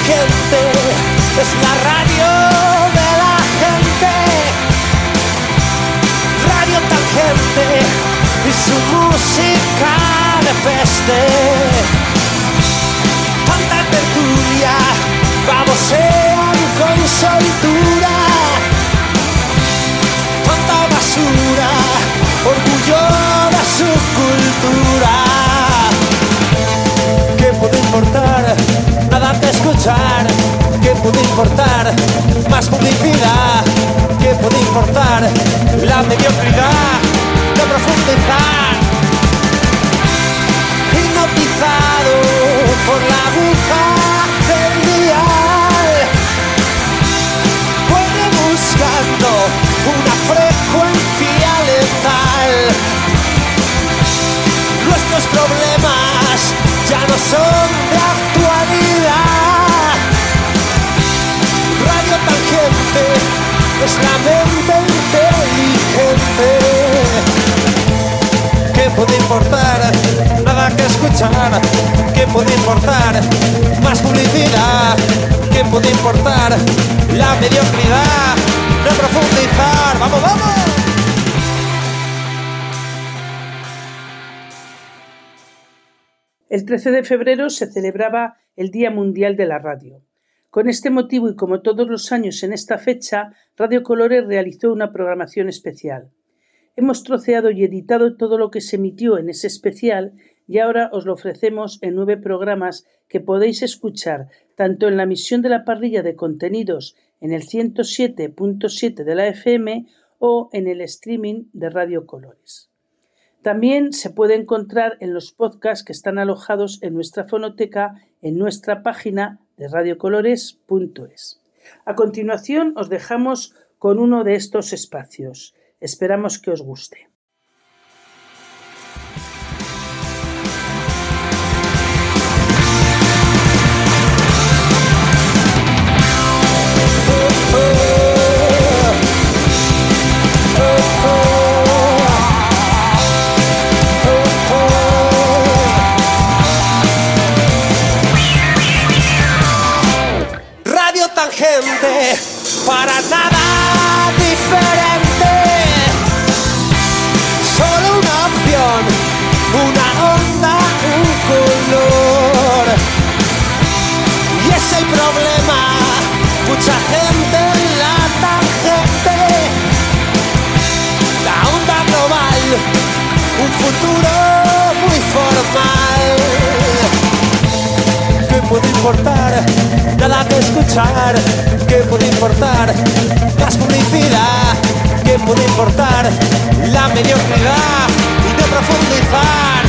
Tangente es la radio de la gente. Radio Tangente y su música de feste. Tanta tertulia, babosean con soltura. Tanta basura, orgullo de su cultura. ¿Qué puede importar? Nada que escuchar. ¿Qué puede importar? Más publicidad. ¿Qué puede importar? La mediocridad de profundizar. Hipnotizado por la aguja del dial, vuelve buscando una frecuencia letal. Nuestros problemas ya no son de actualidad. Radio Tangente es la mente inteligente. ¿Qué puede importar? Nada que escuchar. ¿Qué puede importar? Más publicidad. ¿Qué puede importar? La mediocridad de profundizar. ¡Vamos, vamos! El 13 de febrero se celebraba el Día Mundial de la Radio. Con este motivo y como todos los años en esta fecha, Radio Colores realizó una programación especial. Hemos troceado y editado todo lo que se emitió en ese especial y ahora os lo ofrecemos en 9 programas que podéis escuchar tanto en la emisión de la parrilla de contenidos en el 107.7 de la FM o en el streaming de Radio Colores. También se puede encontrar en los podcasts que están alojados en nuestra fonoteca en nuestra página de radiocolores.es. A continuación os dejamos con uno de estos espacios. Esperamos que os guste. Tangente, para nada diferente. Solo una opción, una onda, un color. Y es el problema, mucha gente en la tangente. La onda global, un futuro muy formal. ¿Qué puede importar? Nada que escuchar. ¿Qué puede importar? Más publicidad. ¿Qué puede importar? La mediocridad y de profundizar.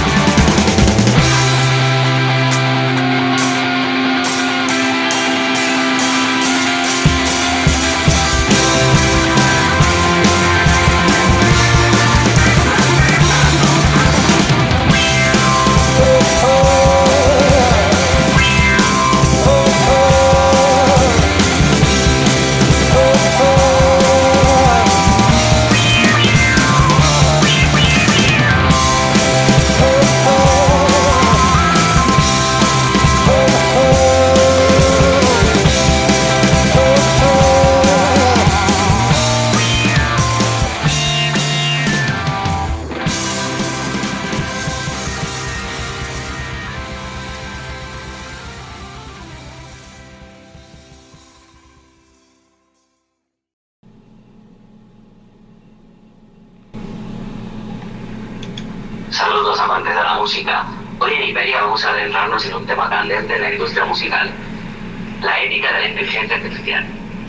Saludos amantes de la música. Hoy en Hiperia vamos a adentrarnos en un tema candente de la industria musical: la ética de la inteligencia artificial.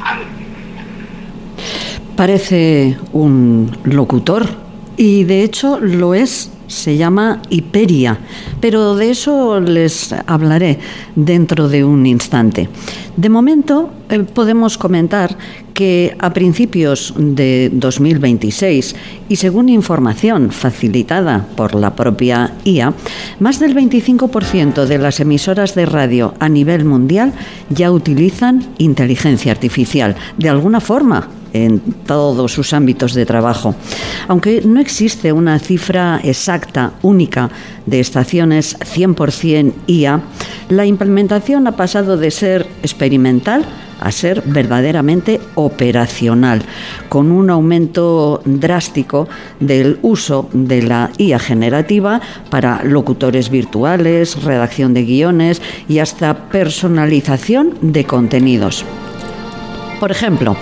Parece un locutor y de hecho lo es. Se llama Hiperia, pero de eso les hablaré dentro de un instante. De momento, podemos comentar que a principios de 2026, y según información facilitada por la propia IA, más del 25% de las emisoras de radio a nivel mundial ya utilizan inteligencia artificial, de alguna forma, en todos sus ámbitos de trabajo. Aunque no existe una cifra exacta, única, de estaciones 100% IA, La implementación ha pasado de ser experimental a ser verdaderamente operacional, con un aumento drástico del uso de la IA generativa para locutores virtuales, redacción de guiones y hasta personalización de contenidos. Por ejemplo,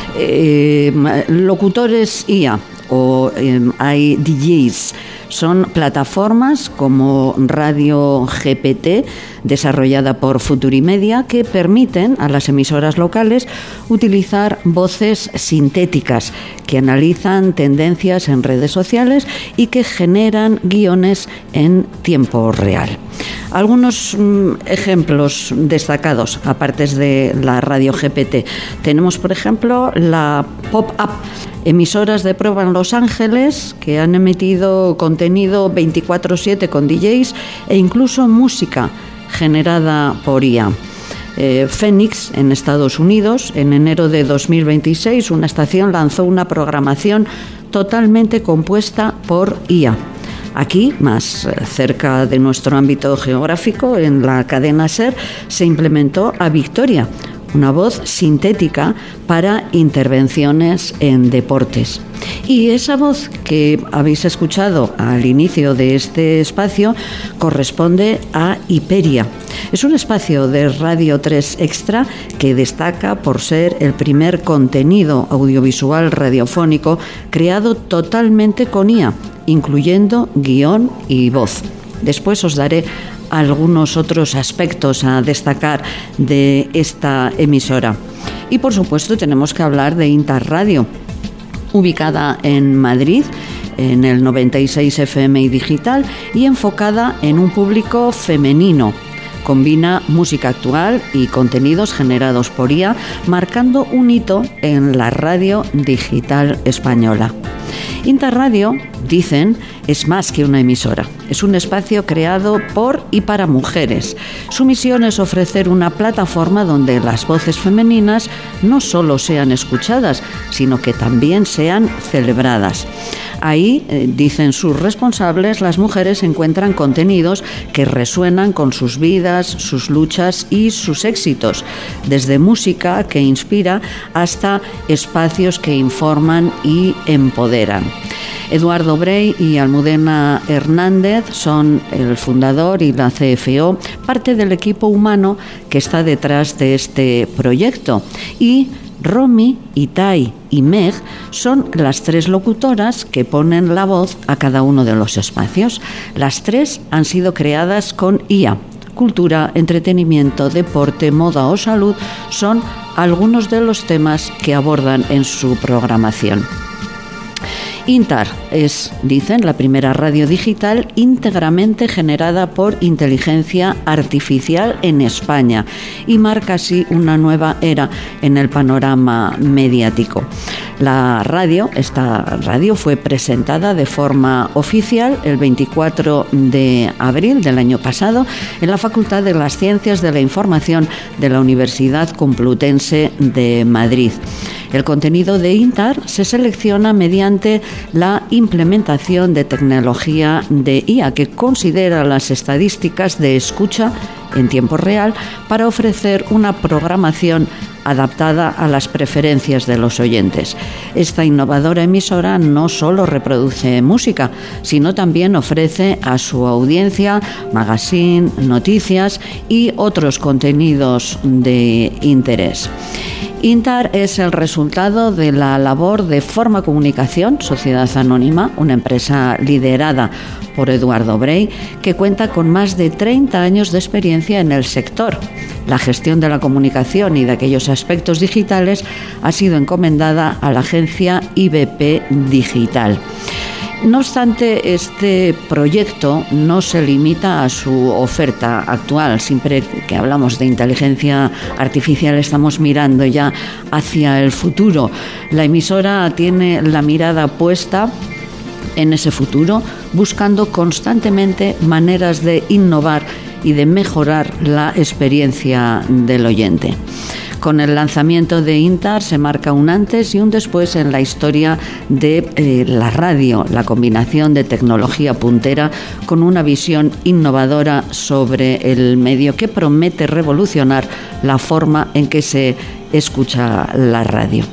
locutores IA o hay DJs. Son plataformas como Radio GPT, desarrollada por Futurimedia, que permiten a las emisoras locales utilizar voces sintéticas que analizan tendencias en redes sociales y que generan guiones en tiempo real. Algunos ejemplos destacados, aparte de la Radio GPT, tenemos, por ejemplo, la Pop-Up, emisoras de prueba en Los Ángeles que han emitido contenido 24/7 con DJs e incluso música generada por IA. Phoenix, en Estados Unidos, en enero de 2026, una estación lanzó una programación totalmente compuesta por IA. Aquí, más cerca de nuestro ámbito geográfico, en la cadena SER, se implementó a Victoria, una voz sintética para intervenciones en deportes. Y esa voz que habéis escuchado al inicio de este espacio corresponde a Hiperia. Es un espacio de Radio 3 Extra que destaca por ser el primer contenido audiovisual radiofónico creado totalmente con IA, incluyendo guión y voz. Después os daré algunos otros aspectos a destacar de esta emisora. Y por supuesto tenemos que hablar de Intar Radio, ubicada en Madrid, en el 96 FM y digital, y enfocada en un público femenino. Combina música actual y contenidos generados por IA, marcando un hito en la radio digital española. Intar Radio, dicen, es más que una emisora. Es un espacio creado por y para mujeres. Su misión es ofrecer una plataforma donde las voces femeninas no solo sean escuchadas, sino que también sean celebradas. Ahí, dicen sus responsables, las mujeres encuentran contenidos que resuenan con sus vidas, sus luchas y sus éxitos, desde música que inspira hasta espacios que informan y empoderan. Eduardo Brey y Almudena Hernández son el fundador y la CFO, parte del equipo humano que está detrás de este proyecto. Y Romy, Itai y Meg son las tres locutoras que ponen la voz a cada uno de los espacios. Las tres han sido creadas con IA. Cultura, entretenimiento, deporte, moda o salud son algunos de los temas que abordan en su programación. Intar es, dicen, la primera radio digital íntegramente generada por inteligencia artificial en España y marca así una nueva era en el panorama mediático. Esta radio fue presentada de forma oficial el 24 de abril del año pasado en la Facultad de las Ciencias de la Información de la Universidad Complutense de Madrid. El contenido de Intar se selecciona mediante la implementación de tecnología de IA que considera las estadísticas de escucha en tiempo real para ofrecer una programación adaptada a las preferencias de los oyentes. Esta innovadora emisora no solo reproduce música, sino también ofrece a su audiencia magazine, noticias y otros contenidos de interés. Intar es el resultado de la labor de Forma Comunicación, Sociedad Anónima, una empresa liderada por Eduardo Brey, que cuenta con más de 30 años de experiencia en el sector. La gestión de la comunicación y de aquellos aspectos digitales ha sido encomendada a la agencia IBP Digital. No obstante, este proyecto no se limita a su oferta actual. Siempre que hablamos de inteligencia artificial estamos mirando ya hacia el futuro. La emisora tiene la mirada puesta en ese futuro, buscando constantemente maneras de innovar y de mejorar la experiencia del oyente. Con el lanzamiento de Intar se marca un antes y un después en la historia de la radio, la combinación de tecnología puntera con una visión innovadora sobre el medio que promete revolucionar la forma en que se escucha la radio.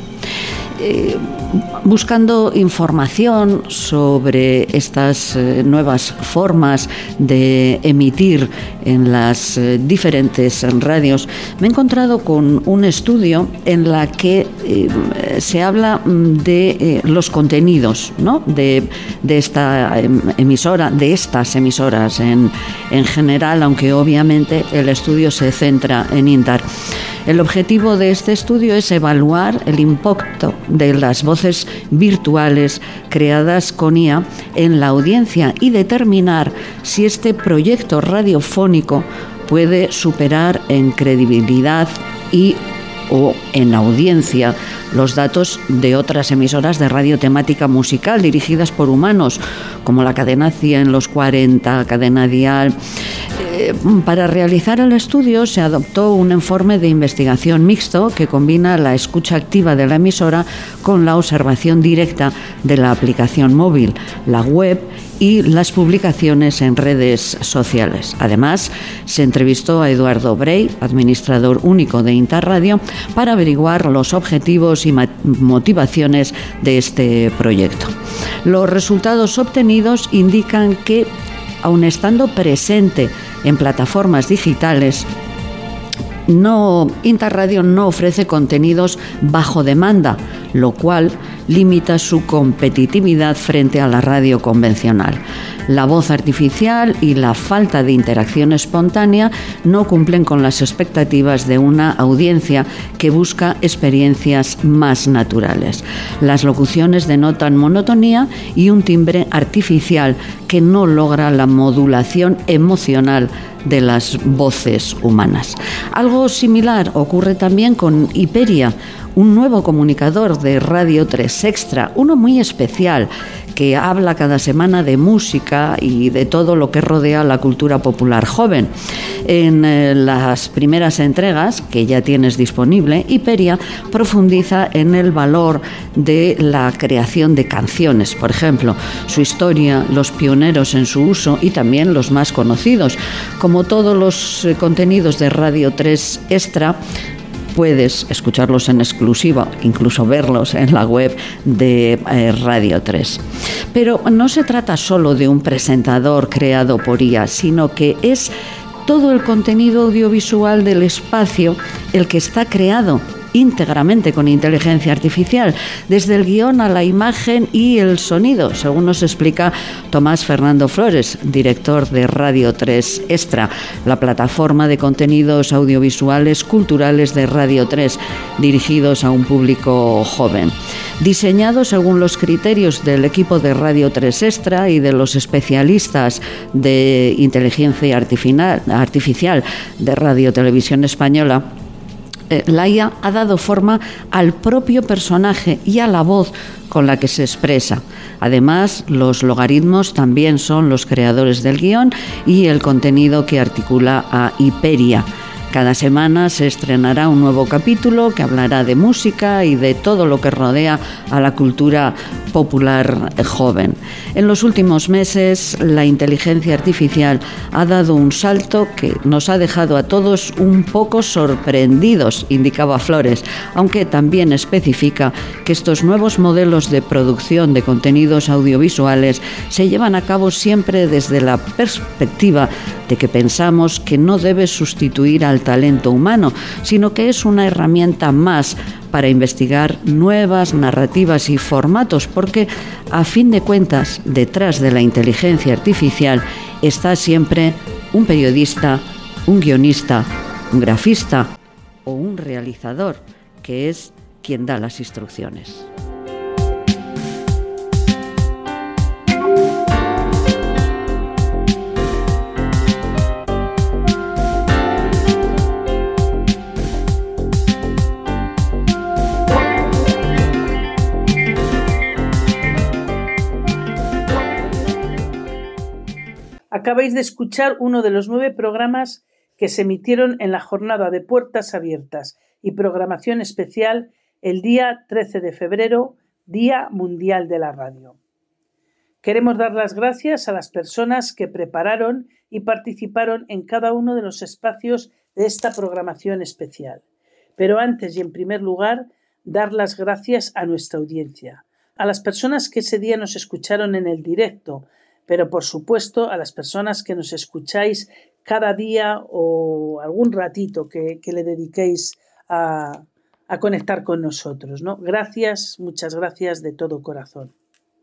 Buscando información sobre estas nuevas formas de emitir en las diferentes radios, me he encontrado con un estudio en la que se habla de los contenidos, ¿no?, de esta emisora, de estas emisoras en general, aunque obviamente el estudio se centra en Intar. El objetivo de este estudio es evaluar el impacto de las voces virtuales creadas con IA en la audiencia y determinar si este proyecto radiofónico puede superar en credibilidad o en audiencia los datos de otras emisoras de radio temática musical dirigidas por humanos, como la cadena 100, los 40, cadena Dial. Para realizar el estudio se adoptó un informe de investigación mixto que combina la escucha activa de la emisora con la observación directa de la aplicación móvil, la web y las publicaciones en redes sociales. Además, se entrevistó a Eduardo Brey, administrador único de Intar Radio, para averiguar los objetivos y motivaciones de este proyecto. Los resultados obtenidos indican que, aun estando presente en plataformas digitales, Intar Radio no ofrece contenidos bajo demanda, lo cual limita su competitividad frente a la radio convencional. La voz artificial y la falta de interacción espontánea no cumplen con las expectativas de una audiencia que busca experiencias más naturales. Las locuciones denotan monotonía y un timbre artificial que no logra la modulación emocional de las voces humanas. Algo similar ocurre también con Hiperia, un nuevo comunicador de Radio 3 Extra, uno muy especial, que habla cada semana de música y de todo lo que rodea la cultura popular joven. En las primeras entregas, que ya tienes disponible, Hiperia profundiza en el valor de la creación de canciones, por ejemplo, su historia, los pioneros en su uso y también los más conocidos. Como todos los contenidos de Radio 3 Extra, puedes escucharlos en exclusiva, incluso verlos en la web de Radio 3. Pero no se trata solo de un presentador creado por IA, sino que es todo el contenido audiovisual del espacio el que está creado íntegramente con inteligencia artificial, desde el guión a la imagen y el sonido, según nos explica Tomás Fernando Flores, director de Radio 3 Extra, la plataforma de contenidos audiovisuales culturales de Radio 3, dirigidos a un público joven. Diseñado según los criterios del equipo de Radio 3 Extra y de los especialistas de inteligencia artificial de Radio Televisión Española, la IA ha dado forma al propio personaje y a la voz con la que se expresa. Además, los logaritmos también son los creadores del guión y el contenido que articula a Hiperia. Cada semana se estrenará un nuevo capítulo que hablará de música y de todo lo que rodea a la cultura popular joven. En los últimos meses, la inteligencia artificial ha dado un salto que nos ha dejado a todos un poco sorprendidos, indicaba Flores, aunque también especifica que estos nuevos modelos de producción de contenidos audiovisuales se llevan a cabo siempre desde la perspectiva de que pensamos que no debe sustituir al talento humano, sino que es una herramienta más para investigar nuevas narrativas y formatos, porque a fin de cuentas, detrás de la inteligencia artificial está siempre un periodista, un guionista, un grafista o un realizador, que es quien da las instrucciones. Acabáis de escuchar uno de los 9 programas que se emitieron en la jornada de Puertas Abiertas, y programación especial el día 13 de febrero, Día Mundial de la Radio. Queremos dar las gracias a las personas que prepararon y participaron en cada uno de los espacios de esta programación especial. Pero antes y en primer lugar, dar las gracias a nuestra audiencia, a las personas que ese día nos escucharon en el directo, pero por supuesto a las personas que nos escucháis cada día o algún ratito que le dediquéis a conectar con nosotros, ¿no? Gracias, muchas gracias de todo corazón.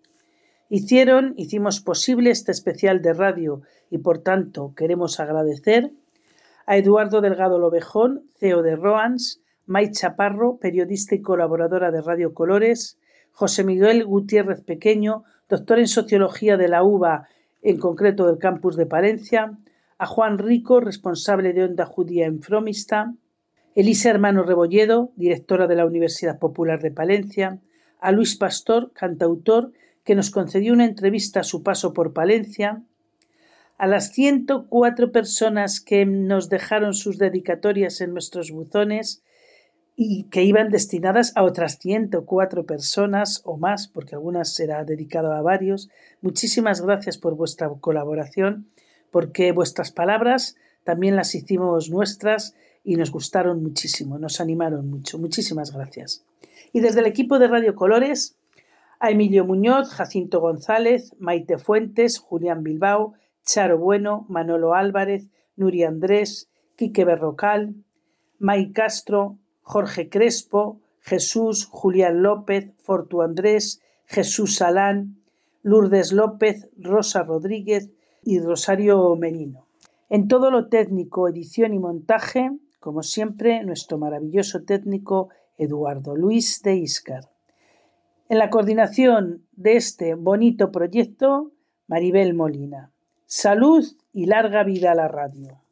Hicimos posible este especial de radio y por tanto queremos agradecer a Eduardo Delgado Lobejón, CEO de Roans, May Chaparro, periodista y colaboradora de Radio Colores, José Miguel Gutiérrez Pequeño, doctor en Sociología de la UBA, en concreto del campus de Palencia, a Juan Rico, responsable de Onda Judía en Fromista, Elisa Hermano Rebolledo, directora de la Universidad Popular de Palencia, a Luis Pastor, cantautor, que nos concedió una entrevista a su paso por Palencia, a las 104 personas que nos dejaron sus dedicatorias en nuestros buzones y que iban destinadas a otras 104 personas o más, porque algunas será dedicado a varios. Muchísimas gracias por vuestra colaboración, porque vuestras palabras también las hicimos nuestras y nos gustaron muchísimo, nos animaron mucho. Muchísimas gracias. Y desde el equipo de Radio Colores, a Emilio Muñoz, Jacinto González, Maite Fuentes, Julián Bilbao, Charo Bueno, Manolo Álvarez, Nuria Andrés, Quique Berrocal, May Castro, Jorge Crespo, Jesús, Julián López, Fortu Andrés, Jesús Salán, Lourdes López, Rosa Rodríguez y Rosario Merino. En todo lo técnico, edición y montaje, como siempre, nuestro maravilloso técnico Eduardo Luis de Íscar. En la coordinación de este bonito proyecto, Maribel Molina. Salud y larga vida a la radio.